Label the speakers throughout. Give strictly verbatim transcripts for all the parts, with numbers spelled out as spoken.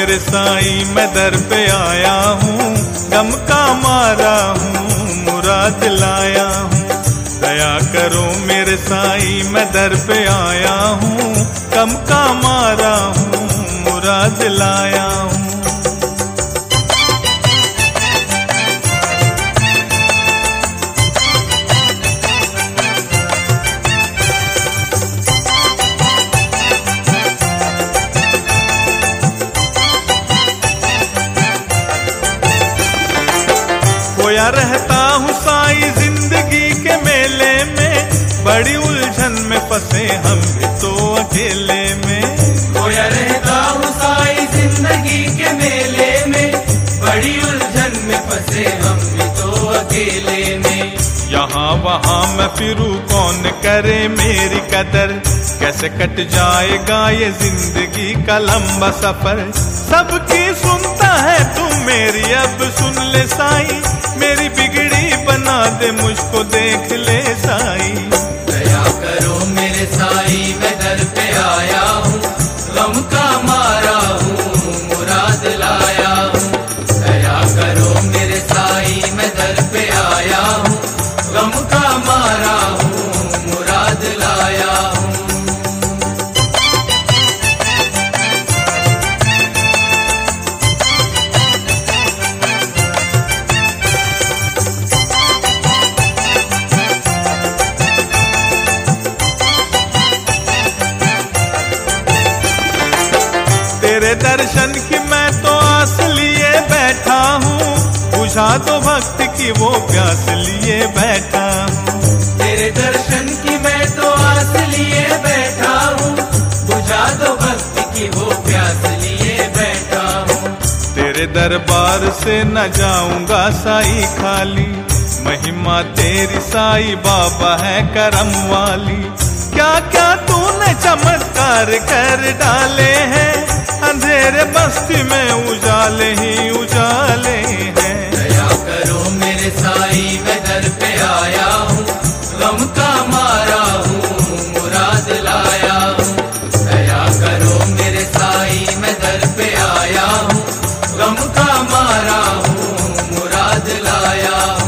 Speaker 1: मेरे साईं मैं दर पे आया हूँ, गम का मारा हूँ मुराद लाया हूँ। दया करो मेरे साईं मैं दर पे आया हूँ, गम का मारा हूँ मुराद लाया हूँ। खोया रहता हूँ साईं जिंदगी के मेले में, बड़ी उलझन में फंसे हम भी तो अकेले में।
Speaker 2: खोया रहता हूँ साईं जिंदगी के मेले में, बड़ी उलझन में फंसे हम भी तो अकेले में।
Speaker 1: यहाँ वहाँ मैं फिरूं कौन करे मेरी कदर, कैसे कट जाएगा ये जिंदगी का लंबा सफर। सबकी सुनता है तू मेरी अब सुन ले साईं, मेरी बिगड़ी बना दे मुझको देख ले साईं।
Speaker 2: दया करो मेरे साईं मैं दर पे आया हूँ, गम का मारा हूँ मुराद लाया हूँ। दया करो मेरे साईं मैं दर पे आया हूँ, गम का मारा हूँ मुराद लाया हूँ।
Speaker 1: तेरे दर्शन की मैं तो आस लिए बैठा हूँ, बुझा दो भक्त की वो प्यास लिए बैठा हूँ।
Speaker 2: तेरे दर्शन की मैं तो आस लिए बैठा हूँ, बुझा दो भक्त की वो प्यास लिए बैठा हूँ।
Speaker 1: तेरे दरबार से न जाऊंगा साईं खाली, महिमा तेरी साईं बाबा है करम वाली। क्या क्या तूने चमत्कार कर डाले हैं, अंधेरे बस्ती में उजाले ही उजाले हैं।
Speaker 2: दया करो मेरे साईं मैं दर पे आया हूँ, गम का मारा हूँ मुराद लाया हूँ। दया करो मेरे साईं मैं दर पे आया हूँ, गम का मारा हूँ मुराद लाया हूँ।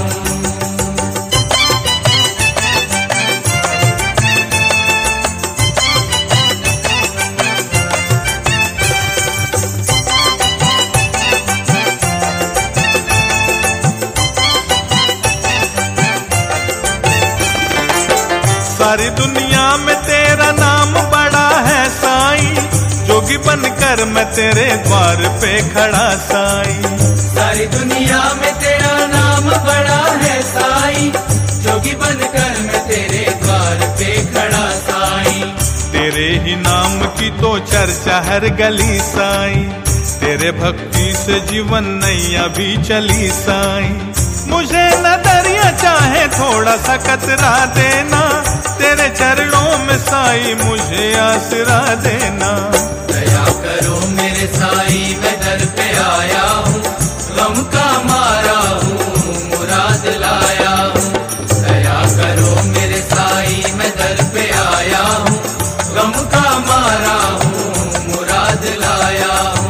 Speaker 1: सारी दुनिया में तेरा नाम बड़ा है साईं, जोगी बनकर मैं तेरे द्वार पे खड़ा साईं।
Speaker 2: सारी दुनिया में तेरा नाम बड़ा है साईं, जोगी बनकर मैं तेरे द्वार पे खड़ा साईं।
Speaker 1: तेरे ही नाम की तो चर्चा हर गली साईं, तेरे भक्ति से जीवन नैया भी चली साईं। मुझे न दरिया चाहे थोड़ा सा कतरा देना, तेरे चरणों में साईं मुझे आसरा देना।
Speaker 2: दया करो मेरे साईं मैं दर पे आया हूँ, गम का मारा हूँ मुराद लाया हूँ। दया करो मेरे साईं मैं दर पे आया हूँ, गम का मारा हूँ मुराद लाया हूँ।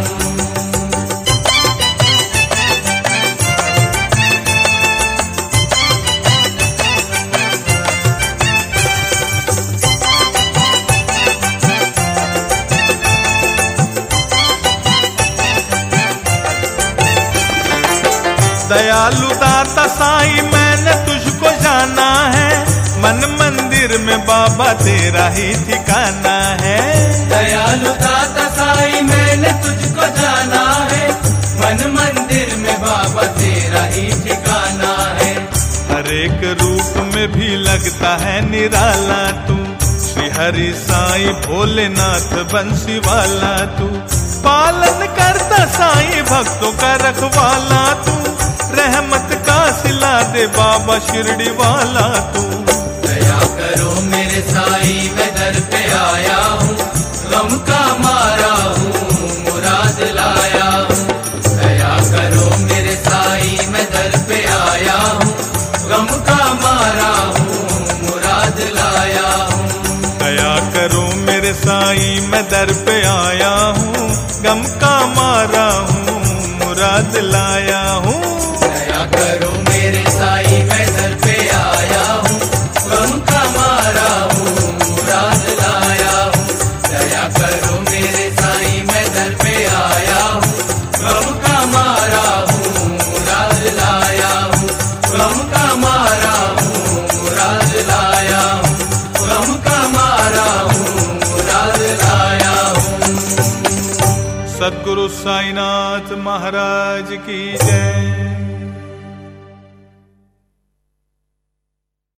Speaker 1: दयालु दाता साईं मैंने तुझको जाना है, मन मंदिर में बाबा तेरा ही ठिकाना है।
Speaker 2: दयालु दाता साईं मैंने तुझको जाना है, मन मंदिर में बाबा तेरा ही ठिकाना है।
Speaker 1: हर एक रूप में भी लगता है निराला तू, श्री हरि साईं भोलेनाथ बंसी वाला तू। पालन करता साईं भक्तों का रखवाला तू, रहमत का सिला दे बाबा शिरडी वाला तू।
Speaker 2: दया करो मेरे साईं मैं दर पे आया हूँ, गम का मारा हूँ मुराद लाया हूँ। दया करो मेरे साईं मैं दर पे आया हूँ, गम का मारा हूँ मुराद लाया हूँ।
Speaker 1: दया करो मेरे साईं मैं दर पे आया हूँ, गम का मारा हूँ मुराद लाया हूँ।
Speaker 2: दया करो मेरे साईं मैं दर पे आया हूँ, गम का मारा हूँ मुराद लाया हूँ। दया करो मेरे साईं मैं दर पे आया हूँ, गम का मारा हूँ मुराद लाया हूँ। गम का मारा हूँ मुराद लाया हूँ, गम का मारा हूँ मुराद लाया हूँ।
Speaker 1: सद्गुरु साईनाथ महाराज की जय।